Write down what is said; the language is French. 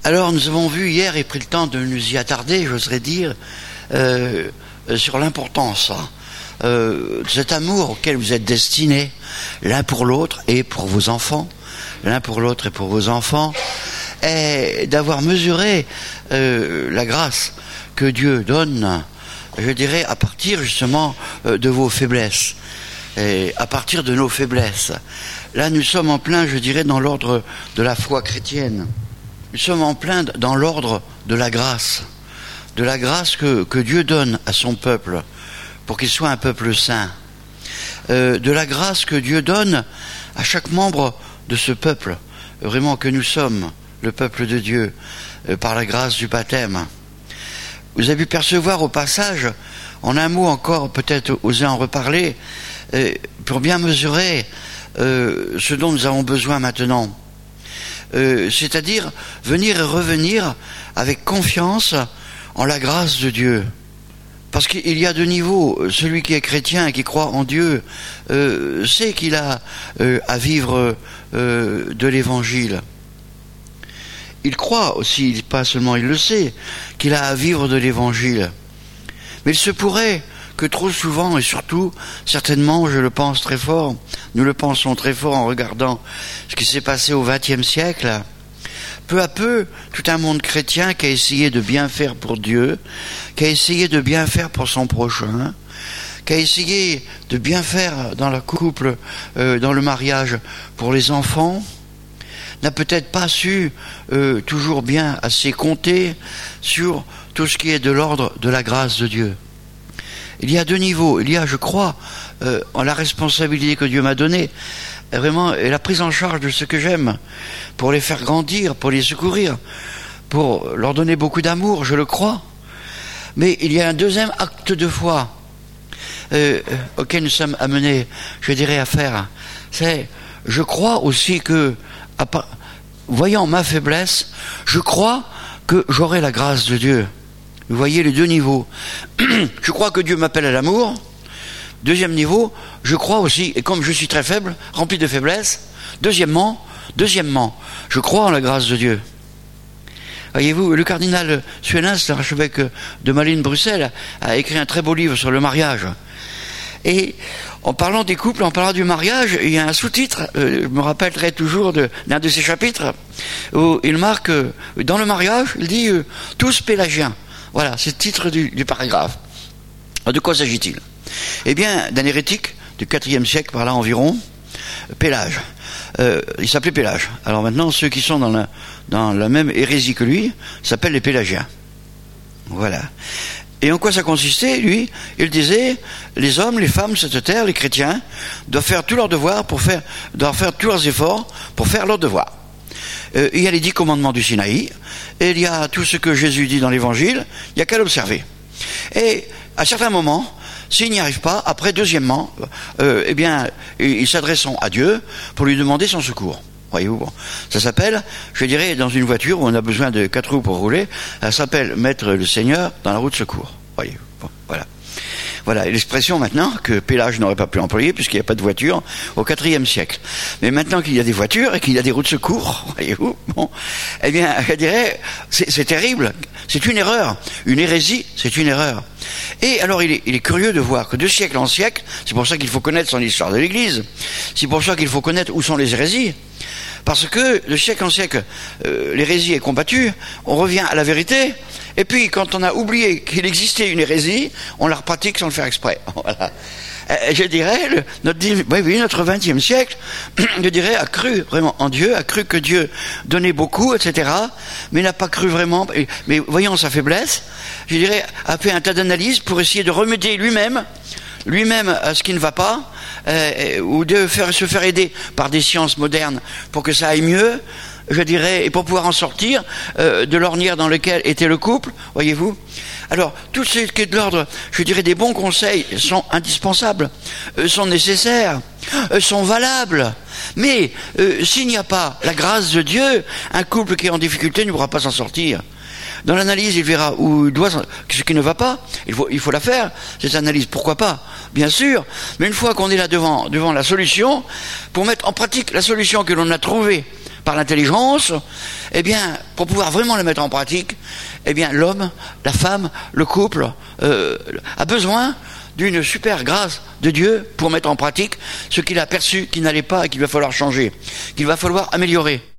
Alors nous avons vu hier et pris le temps de nous y attarder, j'oserais dire, sur l'importance de cet amour auquel vous êtes destinés, l'un pour l'autre et pour vos enfants, l'un pour l'autre et pour vos enfants, et d'avoir mesuré la grâce que Dieu donne, je dirais, à partir justement de vos faiblesses, et à partir de nos faiblesses. Là, nous sommes en plein, je dirais, dans l'ordre de la foi chrétienne. Nous sommes en plein dans l'ordre de la grâce que Dieu donne à son peuple pour qu'il soit un peuple saint, de la grâce que Dieu donne à chaque membre de ce peuple, vraiment que nous sommes le peuple de Dieu, par la grâce du baptême. Vous avez pu percevoir au passage, en un mot encore, peut-être oser en reparler, pour bien mesurer ce dont nous avons besoin maintenant. C'est-à-dire venir et revenir avec confiance en la grâce de Dieu. Parce qu'il y a deux niveaux. Celui qui est chrétien et qui croit en Dieu sait qu'il a à vivre de l'évangile. Il croit aussi, pas seulement il le sait, qu'il a à vivre de l'évangile. Mais il se pourrait que trop souvent, et surtout, certainement, je le pense très fort, nous le pensons très fort en regardant ce qui s'est passé au XXe siècle, peu à peu, tout un monde chrétien qui a essayé de bien faire pour Dieu, qui a essayé de bien faire pour son prochain, qui a essayé de bien faire dans le couple, dans le mariage pour les enfants, n'a peut-être pas su toujours bien assez compter sur tout ce qui est de l'ordre de la grâce de Dieu. Il y a deux niveaux. Il y a, je crois, en la responsabilité que Dieu m'a donnée, vraiment, et la prise en charge de ce que j'aime, pour les faire grandir, pour les secourir, pour leur donner beaucoup d'amour, je le crois. Mais il y a un deuxième acte de foi auquel nous sommes amenés, je dirais, à faire. C'est, je crois aussi que, voyant ma faiblesse, je crois que j'aurai la grâce de Dieu. Vous voyez les deux niveaux. Je crois que Dieu m'appelle à l'amour. Deuxième niveau, je crois aussi, et comme je suis très faible, rempli de faiblesses, deuxièmement, je crois en la grâce de Dieu. Voyez-vous, le cardinal Suenens, l'archevêque de Malines-Bruxelles, a écrit un très beau livre sur le mariage. Et en parlant des couples, en parlant du mariage, il y a un sous-titre, je me rappellerai toujours d'un de ces chapitres, où il marque, dans le mariage, il dit « tous pélagiens ». Voilà, c'est le titre du paragraphe. De quoi s'agit-il? Eh bien, d'un hérétique du IVe siècle, par là environ, Pélage. Il s'appelait Pélage. Alors maintenant, ceux qui sont dans la même hérésie que lui s'appellent les pélagiens. Voilà. Et en quoi ça consistait, lui? Il disait, les hommes, les femmes, cette terre, les chrétiens, doivent faire tous leurs devoirs doivent faire tous leurs efforts pour faire leurs devoirs. Il y a les 10 commandements du Sinaï, et il y a tout ce que Jésus dit dans l'évangile, il n'y a qu'à l'observer. Et à certains moments, s'ils n'y arrivent pas, après, deuxièmement, eh bien, ils s'adresseront à Dieu pour lui demander son secours. Voyez-vous, bon. Ça s'appelle, je dirais, dans une voiture où on a besoin de 4 roues pour rouler, ça s'appelle mettre le Seigneur dans la roue de secours. Voyez-vous, bon, voilà. Voilà, et l'expression maintenant que Pélage n'aurait pas pu employer puisqu'il n'y a pas de voiture au IVe siècle. Mais maintenant qu'il y a des voitures et qu'il y a des roues de secours, voyez-vous, bon, eh bien, je dirais, c'est terrible, c'est une erreur, une hérésie, c'est une erreur. Et alors, il est curieux de voir que de siècle en siècle, c'est pour ça qu'il faut connaître son histoire de l'Église, c'est pour ça qu'il faut connaître où sont les hérésies, parce que de siècle en siècle, l'hérésie est combattue, on revient à la vérité, et puis quand on a oublié qu'il existait une hérésie, on la pratique sans le faire exprès. Voilà. Je dirais, notre XXe siècle, je dirais, a cru vraiment en Dieu, a cru que Dieu donnait beaucoup, etc., mais n'a pas cru vraiment, mais voyant sa faiblesse, je dirais, a fait un tas d'analyses pour essayer de remédier lui-même à ce qui ne va pas, ou de se faire aider par des sciences modernes pour que ça aille mieux, je dirais, et pour pouvoir en sortir de l'ornière dans laquelle était le couple, voyez-vous. Alors, tout ce qui est de l'ordre, je dirais, des bons conseils sont indispensables, sont nécessaires, sont valables. Mais s'il n'y a pas la grâce de Dieu, un couple qui est en difficulté ne pourra pas s'en sortir. Dans l'analyse, il verra où il doit, ce qui ne va pas. Il faut la faire, cette analyse. Pourquoi pas? Bien sûr. Mais une fois qu'on est là devant la solution, pour mettre en pratique la solution que l'on a trouvée par l'intelligence, eh bien, pour pouvoir vraiment le mettre en pratique, eh bien, l'homme, la femme, le couple a besoin d'une super grâce de Dieu pour mettre en pratique ce qu'il a perçu qui n'allait pas et qu'il va falloir changer, qu'il va falloir améliorer.